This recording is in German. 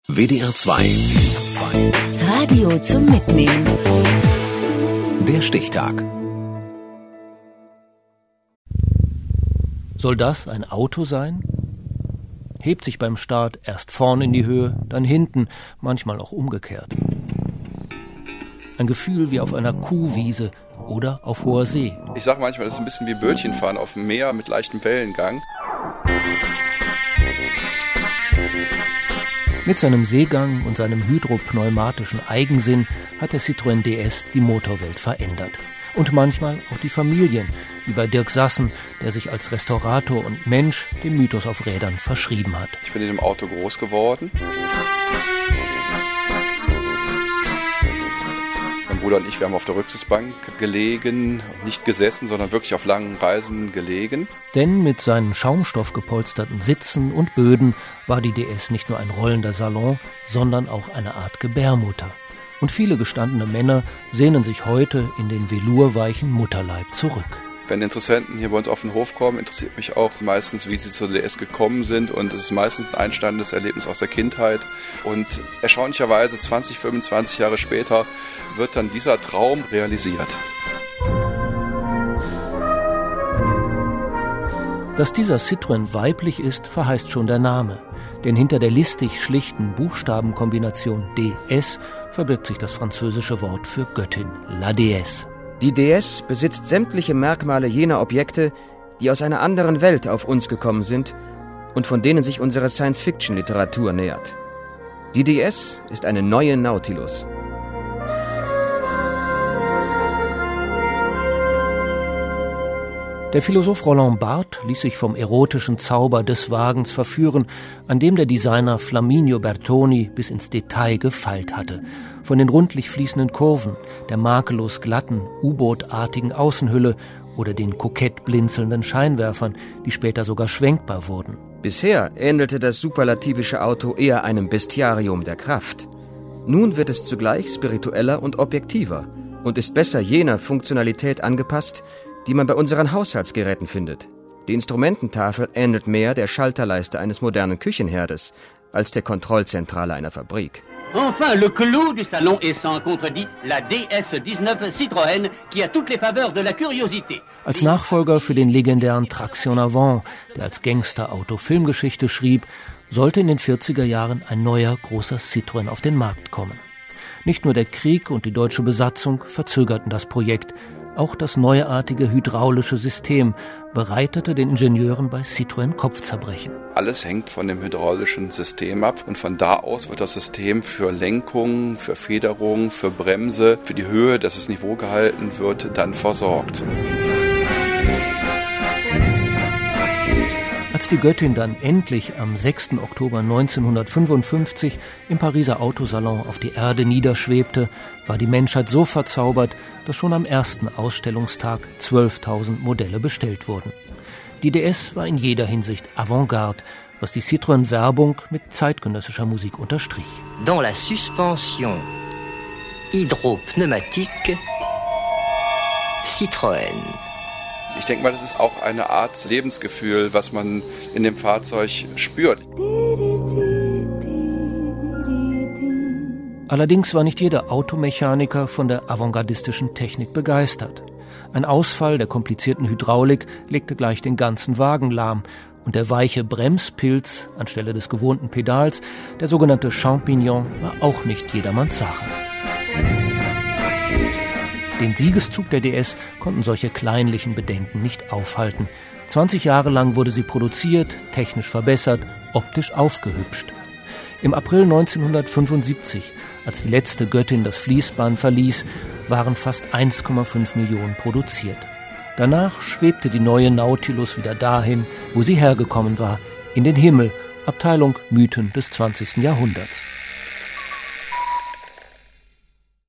WDR 2. Radio zum Mitnehmen. Der Stichtag. Soll das ein Auto sein? Hebt sich beim Start erst vorn in die Höhe, dann hinten, manchmal auch umgekehrt. Ein Gefühl wie auf einer Kuhwiese oder auf hoher See. Ich sage manchmal, das ist ein bisschen wie Bötchenfahren auf dem Meer mit leichtem Wellengang. Mit seinem Seegang und seinem hydropneumatischen Eigensinn hat der Citroën DS die Motorwelt verändert. Und manchmal auch die Familien, wie bei Dirk Sassen, der sich als Restaurator und Mensch dem Mythos auf Rädern verschrieben hat. Ich bin in dem Auto groß geworden. Mein Bruder und ich, wir haben auf der Rücksitzbank gelegen, nicht gesessen, sondern wirklich auf langen Reisen gelegen. Denn mit seinen schaumstoffgepolsterten Sitzen und Böden war die DS nicht nur ein rollender Salon, sondern auch eine Art Gebärmutter. Und viele gestandene Männer sehnen sich heute in den velurweichen Mutterleib zurück. Wenn Interessenten hier bei uns auf den Hof kommen, interessiert mich auch meistens, wie sie zur DS gekommen sind. Und es ist meistens ein einsteigendes Erlebnis aus der Kindheit. Und erstaunlicherweise 20, 25 Jahre später wird dann dieser Traum realisiert. Dass dieser Citroën weiblich ist, verheißt schon der Name. Denn hinter der listig schlichten Buchstabenkombination DS verbirgt sich das französische Wort für Göttin, la Déesse. Die DS besitzt sämtliche Merkmale jener Objekte, die aus einer anderen Welt auf uns gekommen sind und von denen sich unsere Science-Fiction-Literatur nähert. Die DS ist eine neue Nautilus. Der Philosoph Roland Barthes ließ sich vom erotischen Zauber des Wagens verführen, an dem der Designer Flaminio Bertoni bis ins Detail gefeilt hatte. Von den rundlich fließenden Kurven, der makellos glatten, U-Boot-artigen Außenhülle oder den kokett blinzelnden Scheinwerfern, die später sogar schwenkbar wurden. Bisher ähnelte das superlativische Auto eher einem Bestiarium der Kraft. Nun wird es zugleich spiritueller und objektiver und ist besser jener Funktionalität angepasst, die man bei unseren Haushaltsgeräten findet. Die Instrumententafel ähnelt mehr der Schalterleiste eines modernen Küchenherdes als der Kontrollzentrale einer Fabrik. Enfin, le clou du salon est sans contredit la DS19 Citroën, qui a toutes les faveurs de la curiosité. Als Nachfolger für den legendären Traction Avant, der als Gangsterauto Filmgeschichte schrieb, sollte in den 40er Jahren ein neuer großer Citroën auf den Markt kommen. Nicht nur der Krieg und die deutsche Besatzung verzögerten das Projekt. Auch das neuartige hydraulische System bereitete den Ingenieuren bei Citroën Kopfzerbrechen. Alles hängt von dem hydraulischen System ab und von da aus wird das System für Lenkung, für Federung, für Bremse, für die Höhe, dass das Niveau gehalten wird, dann versorgt. Als die Göttin dann endlich am 6. Oktober 1955 im Pariser Autosalon auf die Erde niederschwebte, war die Menschheit so verzaubert, dass schon am ersten Ausstellungstag 12.000 Modelle bestellt wurden. Die DS war in jeder Hinsicht Avantgarde, was die Citroën-Werbung mit zeitgenössischer Musik unterstrich. Dans la suspension hydropneumatique Citroën. Ich denke mal, das ist auch eine Art Lebensgefühl, was man in dem Fahrzeug spürt. Allerdings war nicht jeder Automechaniker von der avantgardistischen Technik begeistert. Ein Ausfall der komplizierten Hydraulik legte gleich den ganzen Wagen lahm und der weiche Bremspilz anstelle des gewohnten Pedals, der sogenannte Champignon, war auch nicht jedermanns Sache. Den Siegeszug der DS konnten solche kleinlichen Bedenken nicht aufhalten. 20 Jahre lang wurde sie produziert, technisch verbessert, optisch aufgehübscht. Im April 1975, als die letzte Göttin das Fließband verließ, waren fast 1,5 Millionen produziert. Danach schwebte die neue Nautilus wieder dahin, wo sie hergekommen war, in den Himmel, Abteilung Mythen des 20. Jahrhunderts.